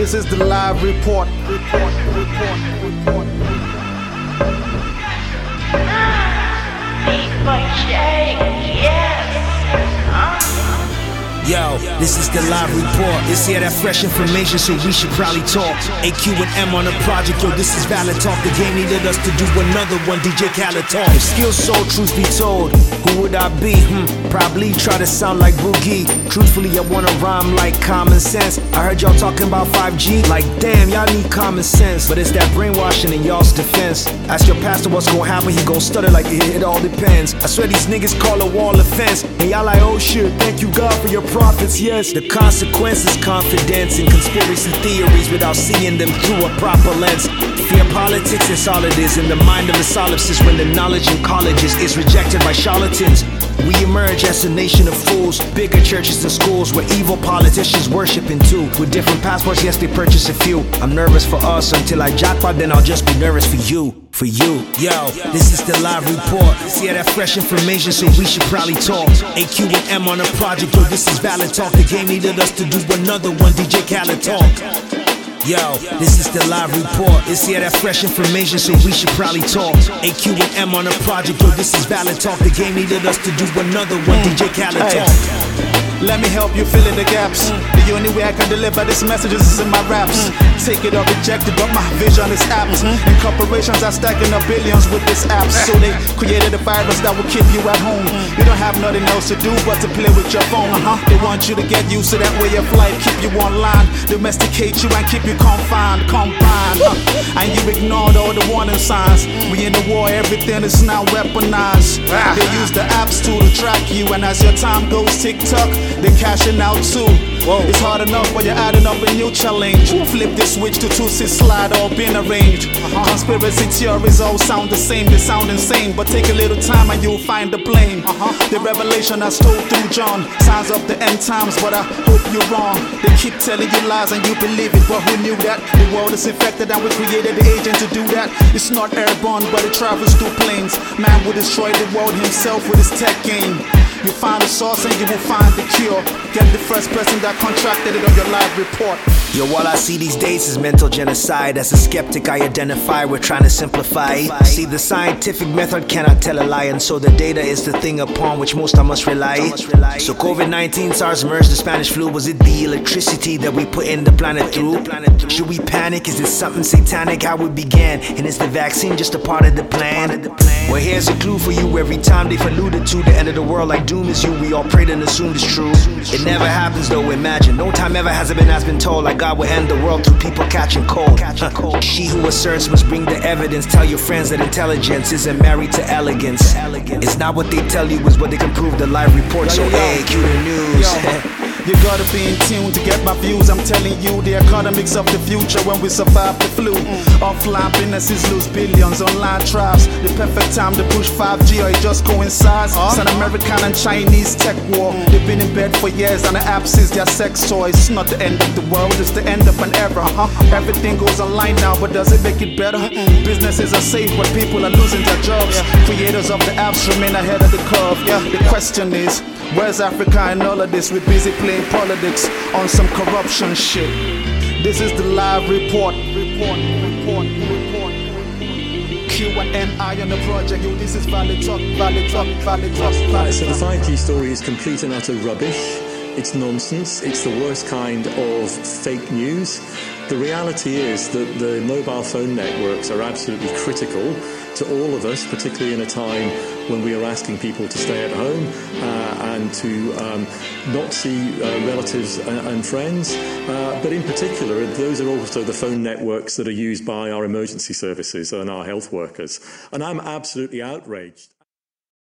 This is the live report. Yo, this is the live report. It's here that fresh information, so we should probably talk. AQ and M on the project, yo, this is valid talk. The game needed us to do another one, DJ Khaled talk. If skills sold, truth be told, who would I be? Probably try to sound like Boogie. Truthfully, I wanna rhyme like common sense. I heard y'all talking about 5G, like damn, y'all need common sense. But it's that brainwashing in y'all's defense. Ask your pastor what's gonna happen, he gon' stutter like it all depends. I swear these niggas call a wall a fence, and y'all like, oh shit, thank you God for your prophets, yes. The consequences, confidence in conspiracy theories without seeing them through a proper lens. Fear politics, it's all it is in the mind of a solipsist when the knowledge in colleges is rejected by charlatans. We emerge as a nation of fools, bigger churches and schools where evil politicians worshiping too. With different passports, yes, they purchase a few. I'm nervous for us until I jackpot, then I'll just be nervous for you. For you, yo, this is the live report. See that fresh information, so we should probably talk. AQ and M on the project, yo, this is valid talk. The game needed us to do another one, DJ Khaled talk. Yo, this is the live report. It's here that fresh information, so we should probably talk. AQ and M on the project, yo, this is valid talk. The game needed us to do another one, DJ Khaled talk. Let me help you fill in the gaps. The only way I can deliver this message is in my raps. Take it or reject it, but my vision is apt. And corporations are stacking up billions with this app. So they created a virus that will keep you at home. You don't have nothing else to do but to play with your phone. They want you to get used to that way of life, keep you online, domesticate you and keep you confined. And you ignored all the warning signs. We in the war, everything is now weaponized. They use the apps to track you, and as your time goes tick-tock, they're cashing out too. It's hard enough when you're adding up a new challenge. Flip the switch to 2-6 slide, all been arranged. Conspiracy theories all sound the same, they sound insane, but take a little time and you'll find the blame. The revelation has told through John, signs of the end times, but I hope you're wrong. They keep telling you lies and you believe it, but who knew that? The world is infected and we created the agent to do that. It's not airborne, but it travels through planes. Man will destroy the world himself with his tech game. You find the source and you will find the cure. Get the first person that contracted it on your live report. Yo, all I see these days is mental genocide. As a skeptic, I identify, we're trying to simplify. See, the scientific method cannot tell a lie, and so the data is the thing upon which most I must rely. So COVID-19, SARS, MERS, the Spanish flu, was it the electricity that we put in the planet through? Should we panic? Is it something satanic? How it began? And is the vaccine just a part of the plan? Well, here's a clue for you. Every time they've alluded to the end of the world like doom is you, we all prayed and assumed it's true. It never happens though, imagine. No time ever has been told like God will end the world through people catching cold. She who asserts must bring the evidence. Tell your friends that intelligence isn't married to elegance. It's not what they tell you, it's what they can prove. The live report, so hey, cue the news. You gotta be in tune to get my views. I'm telling you, the economics of the future when we survive the flu. Offline businesses lose billions, online tribes. The perfect time to push 5G or it just coincides. It's an American and Chinese tech war. They've been in bed for years and the apps is their sex toys. It's not the end of the world, it's the end of an era. Everything goes online now, but does it make it better? Businesses are safe, but people are losing their jobs. Creators of the apps remain ahead of the curve. The question is, where's Africa in all of this? We're busy playing politics on some corruption shit. This is the live report. Q&MI on the project. Yo, this is valid talk. Right, so the 5G story is complete and utter rubbish. It's nonsense. It's the worst kind of fake news. The reality is that the mobile phone networks are absolutely critical to all of us, particularly in a time when we are asking people to stay at home and to not see relatives and friends. But in particular, those are also the phone networks that are used by our emergency services and our health workers. And I'm absolutely outraged.